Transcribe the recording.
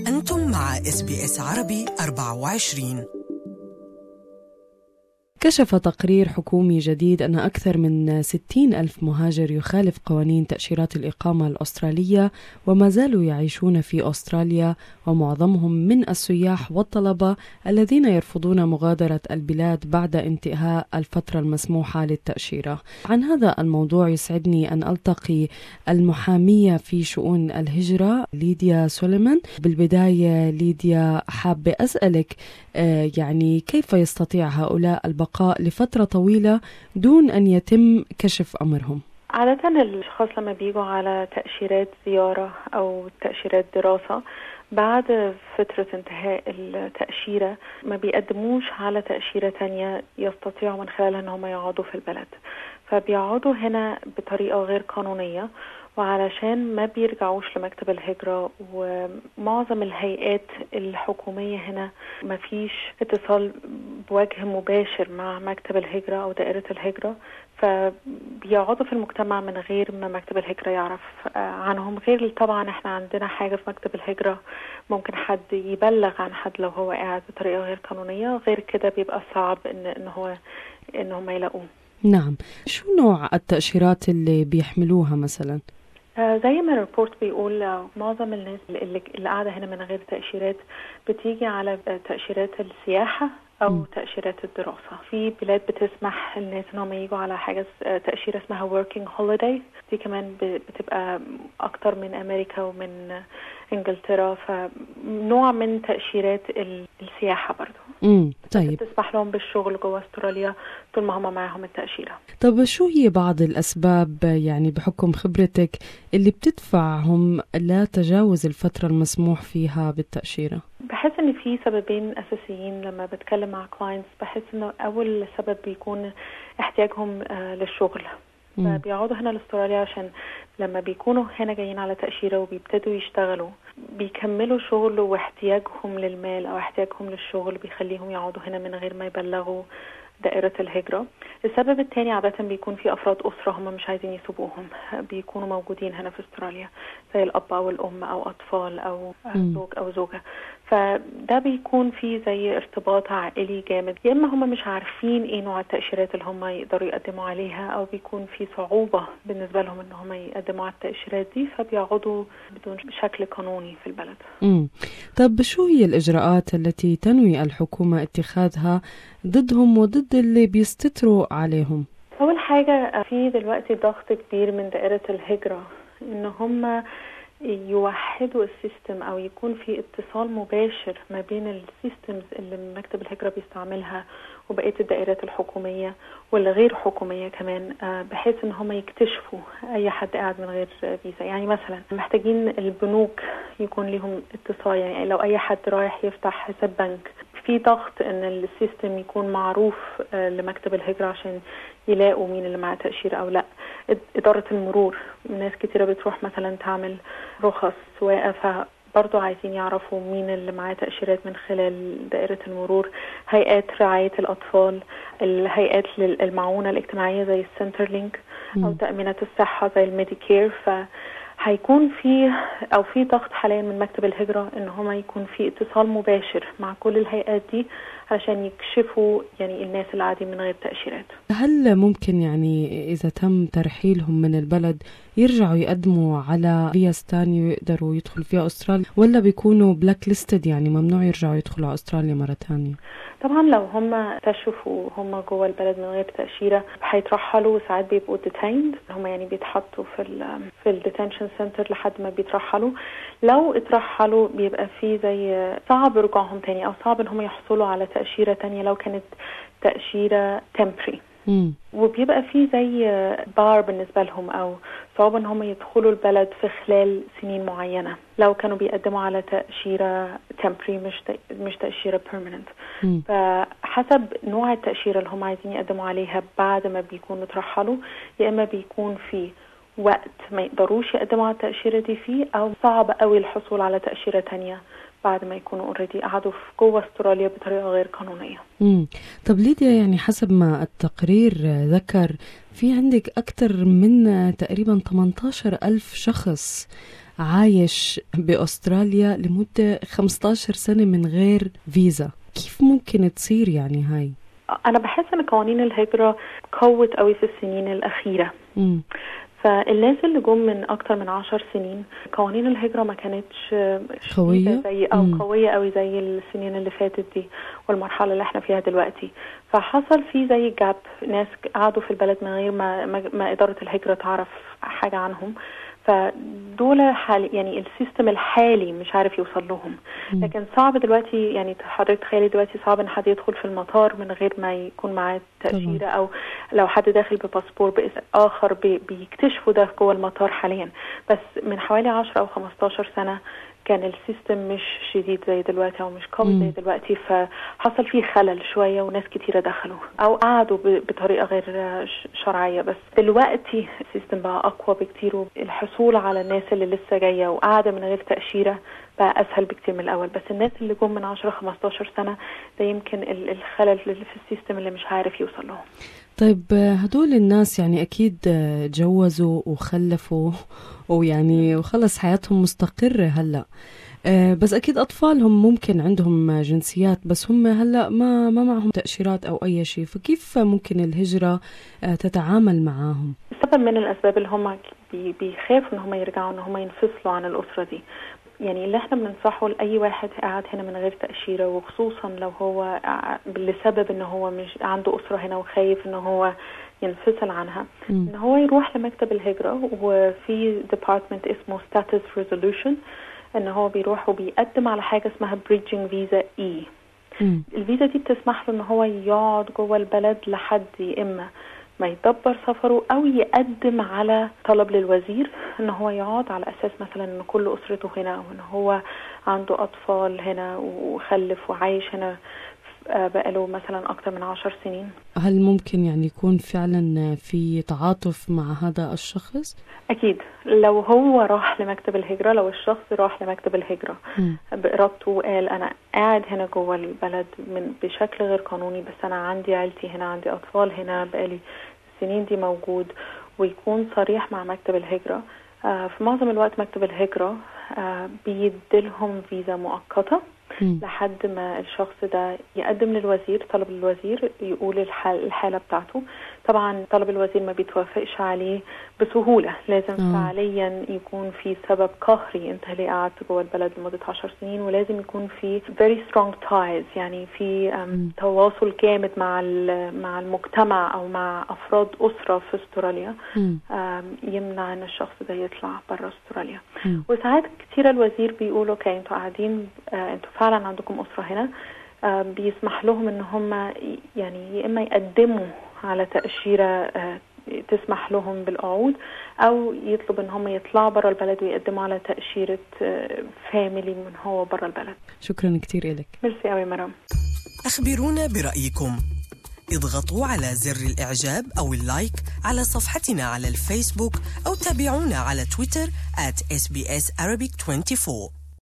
أنتم مع SBS عربي 24. كشف تقرير حكومي جديد أن أكثر من 60,000 مهاجر يخالف قوانين تأشيرات الإقامة الأسترالية وما زالوا يعيشون في أستراليا، ومعظمهم من السياح والطلبة الذين يرفضون مغادرة البلاد بعد انتهاء الفترة المسموحة للتأشيرة. عن هذا الموضوع يسعدني أن ألتقي المحامية في شؤون الهجرة ليديا سوليمان. بالبداية ليديا، حابة أسألك يعني كيف يستطيع هؤلاء البقاء لفترة طويلة دون أن يتم كشف أمرهم؟ عادة الأشخاص لما بيجوا على تأشيرات زيارة أو تأشيرات دراسة بعد فترة انتهاء التأشيرة ما بيقدموش على تأشيرة تانية يستطيعوا من خلالها أنهم يقعدوا في البلد، فبيقعدوا هنا بطريقة غير قانونية، وعلشان ما بيرجعوش لمكتب الهجرة. ومعظم الهيئات الحكومية هنا ما فيش اتصال بوجه مباشر مع مكتب الهجرة أو دائرة الهجرة، فبيقعدوا في المجتمع من غير ما مكتب الهجرة يعرف عنهم. غير طبعا احنا عندنا حاجة في مكتب الهجرة، ممكن حد يبلغ عن حد لو هو قاعد بطريقة غير قانونية، غير كده بيبقى صعب ان هم يلاقوه. نعم، شو نوع التأشيرات اللي بيحملوها مثلا؟ زي ما الريبورت بيقول معظم الناس اللي قاعدة هنا من غير تأشيرات بتيجي على تأشيرات السياحة أو تأشيرات الدراسة. في بلاد بتسمح الناس إنهم ييجوا على حاجة تأشيرة اسمها working holiday، دي كمان بتبقى أكتر من أمريكا ومن إنجلترا، فنوع من تأشيرات السياحة برضو. طيب، بتسمح لهم بالشغل جوه أستراليا طول ما هم معاهم التأشيرة. طب شو هي بعض الأسباب يعني بحكم خبرتك اللي بتدفعهم لا تجاوز الفترة المسموح فيها بالتأشيرة؟ بحس ان في سببين اساسيين لما بتكلم مع كلاينتس. بحس انه اول سبب بيكون احتياجهم للشغل، فبيقعدوا هنا لاستراليا عشان لما بيكونوا هنا جايين على تأشيرة وبيبتدوا يشتغلوا بيكملوا شغل، واحتياجهم للمال او احتياجهم للشغل بيخليهم يقعدوا هنا من غير ما يبلغوا دائرة الهجرة. السبب الثاني عادة بيكون في أفراد أسرة هم مش عايزين يسيبوهم، بيكونوا موجودين هنا في استراليا، زي الأب أو الأم أو أطفال أو زوج أو زوجة، فده بيكون في زي ارتباط عائلي جامد. يا إما هم مش عارفين إيه نوع التأشيرات اللي هم يقدروا يقدموا عليها، أو بيكون في صعوبة بالنسبة لهم إن هم يقدموا على التأشيرات دي، فبيقعدوا بدون شكل قانوني في البلد. طب شو هي الإجراءات التي تنوي الحكومة اتخاذها ضدهم وضد اللي بيستتروا عليهم؟ أول حاجة، في دلوقتي ضغط كبير من دائرة الهجرة إن هم يوحدوا السيستم، أو يكون في اتصال مباشر ما بين السيستمز اللي مكتب الهجرة بيستعملها وبقية الدائرات الحكومية والغير حكومية كمان، بحيث ان هم يكتشفوا اي حد قاعد من غير فيزا. يعني مثلا محتاجين البنوك يكون لهم اتصال، يعني لو اي حد رايح يفتح حساب بنك، في ضغط ان السيستم يكون معروف لمكتب الهجرة عشان يلاقوا مين اللي معاه تأشيرة او لا. إدارة المرور، ناس كتيرة بتروح مثلا تعمل رخص سواقة، برضو عايزين يعرفوا مين اللي معاه تأشيرات من خلال دائرة المرور. هيئات رعاية الأطفال، الهيئات للمعونة الاجتماعية زي السنتر لينك، أو تأمينات الصحة زي الميديكير. فهيكون في ضغط حاليا من مكتب الهجرة إن هما يكون في اتصال مباشر مع كل الهيئات دي علشان يكشفوا يعني الناس اللي قاعدين من غير تأشيرات. هل ممكن يعني إذا تم ترحيلهم من البلد يرجعوا يقدموا على فيز تاني ويقدروا يدخلوا فيها أستراليا، ولا بيكونوا بلاك ليستد يعني ممنوع يرجعوا يدخلوا على أستراليا مرة تانية؟ طبعا لو هم اكتشفوا هم جوه البلد من غير تأشيرة هيترحلوا، وساعات بيبقوا detained، هم يعني بيتحطوا في الديتنشن سنتر لحد ما بيترحلوا. لو اترحلوا بيبقى في زي صعب رجوعهم تاني، او صعب ان هم يحصلوا على تأشيرة تانية لو كانت تأشيرة temporary. وبيبقى في زي بار بالنسبة لهم، او صعوبة ان هم يدخلوا البلد في خلال سنين معينة لو كانوا بيقدموا على تأشيرة temporary مش تأشيرة permanent. فحسب نوع التأشيرة اللي هم عايزين يقدموا عليها بعد ما بيكونوا ترحلوا، يا اما بيكون في وقت ما يقدروش يقدموا على التأشيرة دي فيه، او صعب قوي الحصول على تأشيرة تانية بعد ما يكونوا اوريدي قعدوا جوه استراليا بطريقة غير قانونية. طب ليديا، يعني حسب ما التقرير ذكر في عندك أكثر من تقريبا 18,000 شخص عايش بأستراليا لمدة 15 سنة من غير فيزا، كيف ممكن تصير يعني هاي؟ أنا بحس أن قوانين الهجرة قوت قوي في السنين الأخيرة. فالناس اللي جم من أكتر من 10 سنين قوانين الهجرة ما كانتش قوية زي قوية قوي زي السنين اللي فاتت دي والمرحلة اللي احنا فيها دلوقتي. فحصل فيه زي جاب، ناس قعدوا في البلد من غير ما إدارة الهجرة تعرف حاجة عنهم، فدول يعني السيستم الحالي مش عارف يوصل لهم. لكن صعب دلوقتي، يعني حضرتك تخيلي دلوقتي صعب ان حد يدخل في المطار من غير ما يكون معاه تأشيرة، او لو حد داخل بباسبور باسم اخر بيكتشفوا ده جوه المطار حاليا. بس من حوالي 10 أو 15 سنة كان السيستم مش شديد زي دلوقتي او مش قوي زي دلوقتي، فحصل فيه خلل شوية وناس كتيرة دخلوا او قعدوا بطريقة غير شرعية. بس دلوقتي السيستم بقى اقوى بكتير، والحصول على الناس اللي لسه جاية وقاعدة من غير تأشيرة بقى اسهل بكتير من الاول. بس الناس اللي جم من 10-15 سنة ده يمكن الخلل اللي في السيستم اللي مش عارف يوصل لهم. طيب هدول الناس يعني أكيد جوزوا وخلفوا ويعني وخلص حياتهم مستقرة هلأ، بس أكيد أطفالهم ممكن عندهم جنسيات، بس هم هلأ ما معهم تأشيرات أو أي شيء، فكيف ممكن الهجرة تتعامل معاهم؟ سبب من الأسباب اللي هم بيخافوا إن هم يرجعوا، إن هم ينفصلوا عن الأسرة دي. يعني اللي احنا بننصحه لأي واحد قاعد هنا من غير تأشيرة، وخصوصا لو هو لسبب إن هو مش عنده أسرة هنا وخايف إن هو ينفصل عنها، إن هو يروح لمكتب الهجرة، وفي department اسمه status resolution، إن هو بيروح وبيقدم على حاجة اسمها bridging visa E. الفيزا دي بتسمح له إن هو يقعد جوه البلد لحد إما ما يدبر سفره، أو يقدم على طلب للوزير إن هو يقعد على أساس مثلا إن كل أسرته هنا، وإن هو عنده أطفال هنا وخلف وعايش هنا بقاله مثلا أكتر من 10 سنين. هل ممكن يعني يكون فعلا في تعاطف مع هذا الشخص؟ أكيد لو هو راح لمكتب الهجرة، لو الشخص راح لمكتب الهجرة بإرادته وقال أنا قاعد هنا جوه البلد بشكل غير قانوني، بس أنا عندي عيلتي هنا، عندي أطفال هنا بقالي السنين دي موجود، ويكون صريح مع مكتب الهجرة، في معظم الوقت مكتب الهجرة بيديلهم فيزا مؤقتة لحد ما الشخص ده يقدم للوزير، طلب للوزير يقول الحالة بتاعته. طبعا طلب الوزير ما بيتوافقش عليه بسهولة، لازم فعليا يكون في سبب قهري انت ليه قعدت جوه البلد لمدة 10 سنين، ولازم يكون في very strong ties، يعني في تواصل جامد مع المجتمع او مع افراد اسرة في استراليا يمنع ان الشخص ده يطلع برا استراليا. وساعات كتير الوزير بيقول اوكي انتوا قاعدين، انتوا فعلا عندكم اسرة هنا، بيسمح لهم ان هم يعني يا اما يقدموا على تأشيرة تسمح لهم بالقعود، او يطلب ان هم يطلعوا برا البلد ويقدموا على تأشيرة فاميلي من هو برا البلد. شكرا كتير لك. ميرسي قوي مرام. أخبرونا برأيكم، اضغطوا على زر الإعجاب أو اللايك على صفحتنا على الفيسبوك، أو تابعونا على تويتر @SBS Arabic 24.